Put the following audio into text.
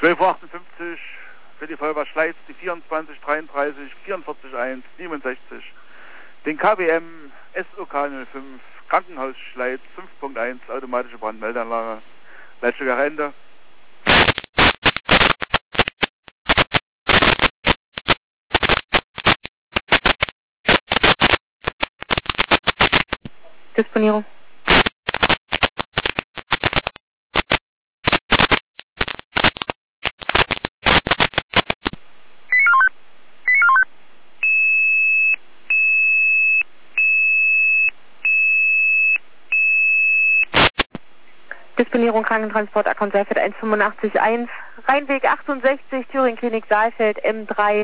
12:58 für die Feuerwehr Schleiz, die 24 33 44 1 67. Den KBM SOK 05 Krankenhaus Schleiz 5.1 automatische Brandmeldeanlage. Leitstücker Ende. Disponierung. Disponierung Krankentransport Akkon Saalfeld 185.1, Rheinweg 68, Thüringen Klinik Saalfeld M3.